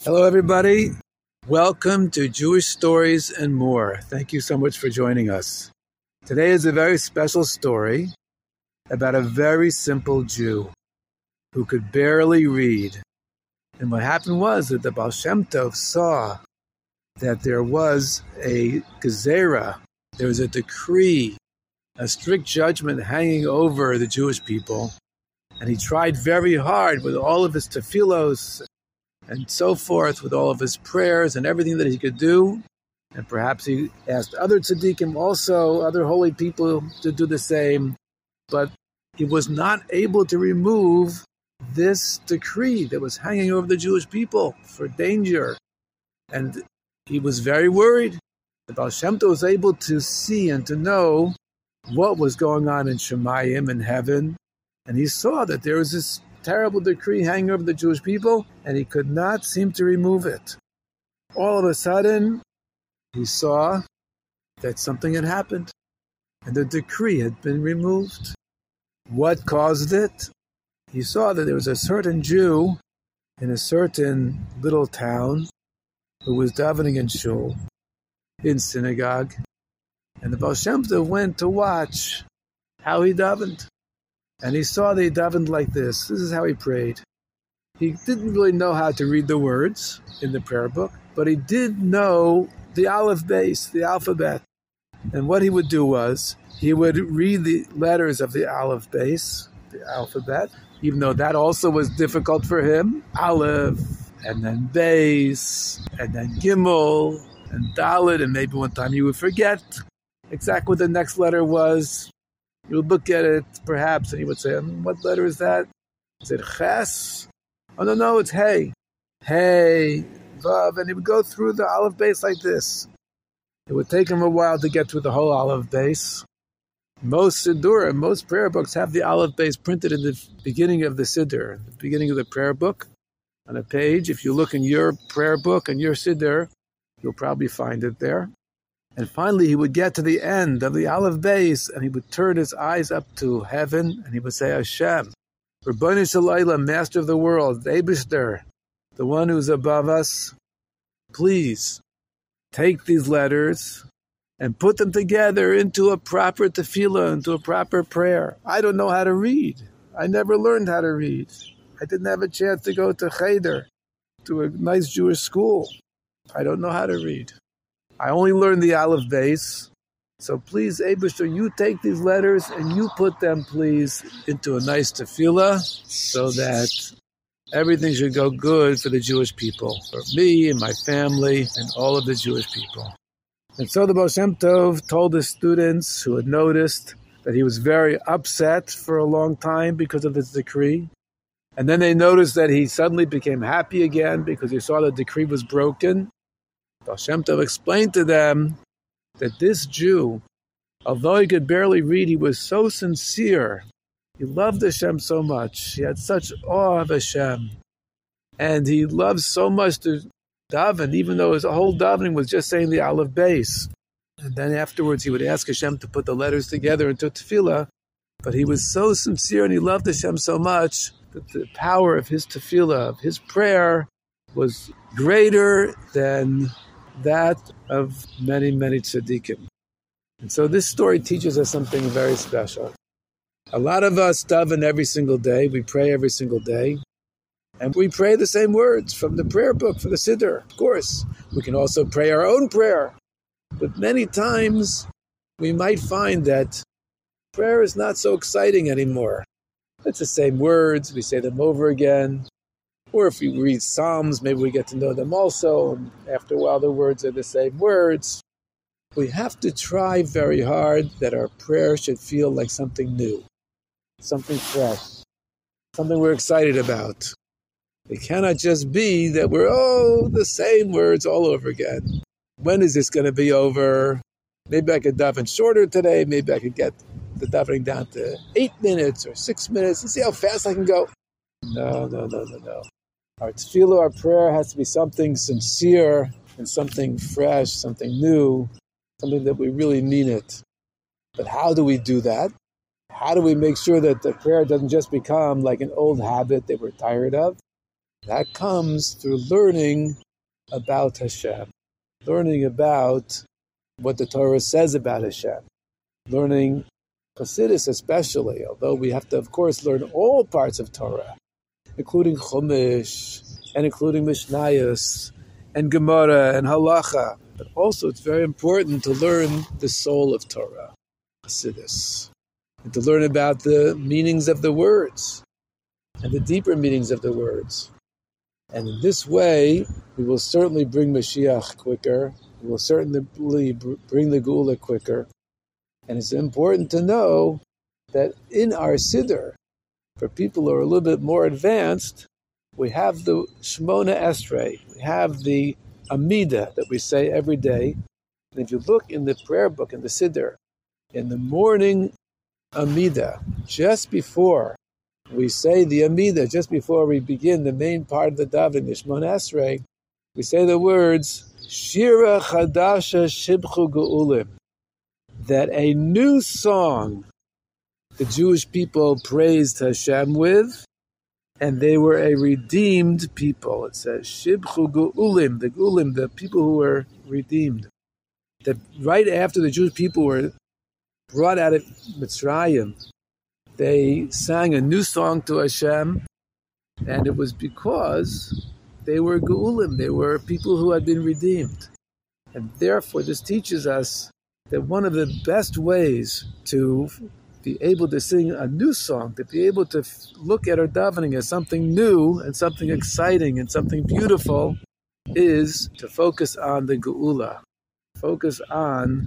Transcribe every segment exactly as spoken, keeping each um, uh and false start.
Hello, everybody. Welcome to Jewish Stories and More. Thank you so much for joining us. Today is a very special story about a very simple Jew who could barely read. And what happened was that the Baal Shem Tov saw that there was a gezerah, there was a decree, a strict judgment hanging over the Jewish people. And he tried very hard with all of his tefillos and so forth, with all of his prayers and everything that he could do. And perhaps he asked other tzaddikim also, other holy people, to do the same. But he was not able to remove this decree that was hanging over the Jewish people for danger. And he was very worried. The Baal Shem Tov was able to see and to know what was going on in Shemayim, in heaven. And he saw that there was this terrible decree hanging over the Jewish people, and he could not seem to remove it. All of a sudden, he saw that something had happened, and the decree had been removed. What caused it? He saw that there was a certain Jew in a certain little town who was davening in shul, in synagogue, and the Baal Shem Tov went to watch how he davened. And he saw that he davened like this. This is how he prayed. He didn't really know how to read the words in the prayer book, but he did know the aleph base, the alphabet. And what he would do was, he would read the letters of the aleph base, the alphabet, even though that also was difficult for him. Aleph, and then base, and then gimel, and dalet, and maybe one time he would forget exactly what the next letter was. He would look at it, perhaps, and he would say, what letter is that? Is it ches? Oh, no, no, it's hey. Hey, vav. And he would go through the aleph base like this. It would take him a while to get through the whole aleph base. Most siddur, most prayer books have the aleph base printed in the beginning of the siddur, the beginning of the prayer book, on a page. If you look in your prayer book and your siddur, you'll probably find it there. And finally, he would get to the end of the aleph base, and he would turn his eyes up to heaven, and he would say, Hashem, Rabbanu Shalayla, Master of the world, the Eibishter, the one who's above us, please take these letters and put them together into a proper tefillah, into a proper prayer. I don't know how to read. I never learned how to read. I didn't have a chance to go to cheder, to a nice Jewish school. I don't know how to read. I only learned the aleph base. So please, Eibishter, you take these letters and you put them, please, into a nice tefillah so that everything should go good for the Jewish people, for me and my family and all of the Jewish people. And so the Baal Shem Tov told his students who had noticed that he was very upset for a long time because of this decree. And then they noticed that he suddenly became happy again because he saw the decree was broken. Baal Shem Tov explained to them that this Jew, although he could barely read, he was so sincere. He loved Hashem so much. He had such awe of Hashem. And he loved so much to daven, even though his whole davening was just saying the aleph base. And then afterwards he would ask Hashem to put the letters together into tefillah. But he was so sincere and he loved Hashem so much that the power of his tefillah, of his prayer, was greater than that of many, many tzaddikim. And so this story teaches us something very special. A lot of us daven every single day. We pray every single day. And we pray the same words from the prayer book for the siddur. Of course, we can also pray our own prayer. But many times we might find that prayer is not so exciting anymore. It's the same words. We say them over again. Or if we read Psalms, maybe we get to know them also. And after a while, the words are the same words. We have to try very hard that our prayer should feel like something new, something fresh, something we're excited about. It cannot just be that we're, oh, the same words all over again. When is this going to be over? Maybe I could daven shorter today. Maybe I could get the davening down to eight minutes or six minutes and see how fast I can go. No, no, no, no, no. Our tefillah, our prayer has to be something sincere and something fresh, something new, something that we really mean it. But how do we do that? How do we make sure that the prayer doesn't just become like an old habit that we're tired of? That comes through learning about Hashem, learning about what the Torah says about Hashem, learning Chassidus especially, although we have to, of course, learn all parts of Torah, including Chumash, and including Mishnayos, and Gemara, and Halacha. But also it's very important to learn the soul of Torah, Chassidus, and to learn about the meanings of the words, and the deeper meanings of the words. And in this way, we will certainly bring Mashiach quicker, we will certainly bring the Geula quicker. And it's important to know that in our Siddur, for people who are a little bit more advanced, we have the Shemona Esrei, we have the Amida that we say every day. And if you look in the prayer book, in the Siddur, in the morning Amida, just before we say the Amida, just before we begin the main part of the Daven, the Shemona Esrei, we say the words, Shira Chadasha Shibchu Geulim, that a new song the Jewish people praised Hashem with, and they were a redeemed people. It says, Shibchu Geulim, the Geulim, the people who were redeemed. That right after the Jewish people were brought out of Mitzrayim, they sang a new song to Hashem, and it was because they were Geulim, they were people who had been redeemed. And therefore, this teaches us that one of the best ways to be able to sing a new song, to be able to look at our davening as something new and something exciting and something beautiful, is to focus on the Geula, focus on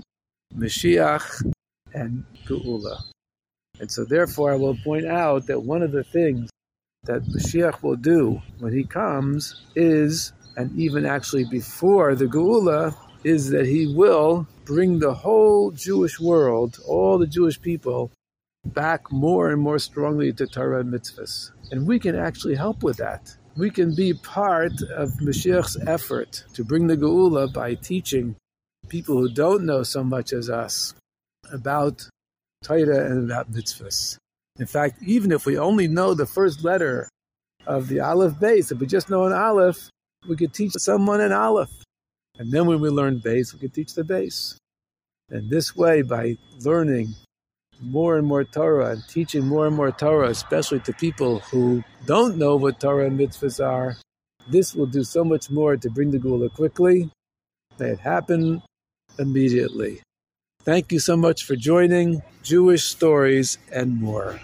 Mashiach and Geula. And so therefore I will point out that one of the things that Mashiach will do when he comes is, and even actually before the Geula, is that he will bring the whole Jewish world, all the Jewish people, back more and more strongly to Torah and mitzvahs. And we can actually help with that. We can be part of Mashiach's effort to bring the Geula by teaching people who don't know so much as us about Torah and about mitzvahs. In fact, even if we only know the first letter of the Aleph base, if we just know an Aleph, we could teach someone an Aleph. And then when we learn base, we could teach the base. And this way, by learning more and more Torah and teaching more and more Torah, especially to people who don't know what Torah and mitzvahs are, this will do so much more to bring the Geula quickly. May it happen immediately. Thank you so much for joining Jewish Stories and More.